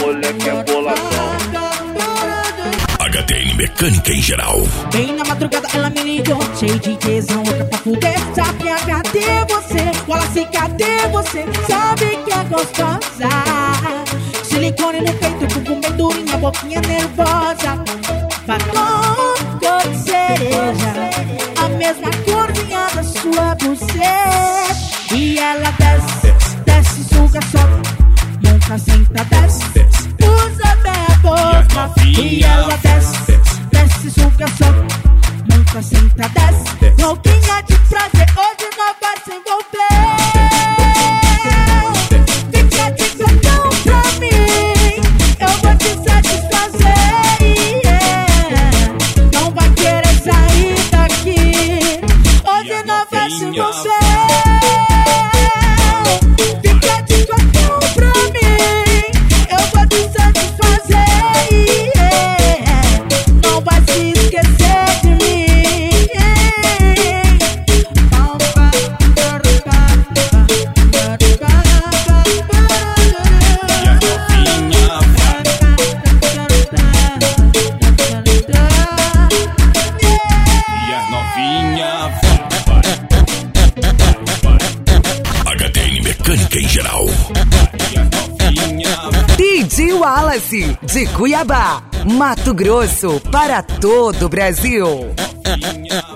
moleque é boladão. HTN Mecânica em Geral. Bem na madrugada ela me ligou, cheio de tesão, louca pra fuder. Sabe a cadê você? Fala assim, cadê você? Sabe que é gostosa. Silicone no peito, bumbum bem durinha, boquinha nervosa. Batom cor de cereja, a mesma corzinha da sua buceta. E ela desce, desce, suga, sobe, nunca senta, desce, usa bem a boca. E ela desce, desce, suga, sobe, nunca senta, desce, louquinha de prazer, hoje não vai se envolver. Fica de cantão pra mim, eu vou te satisfazer, yeah. Não vai querer sair daqui, hoje não vai se envolver. Fica de cantão pra mim, eu vou te satisfazer, yeah. Não vai se esquecer de mim, yeah. E as novinha HTN Mecânica em Geral. DJ Wallace, de Cuiabá, Mato Grosso, para todo o Brasil. novinha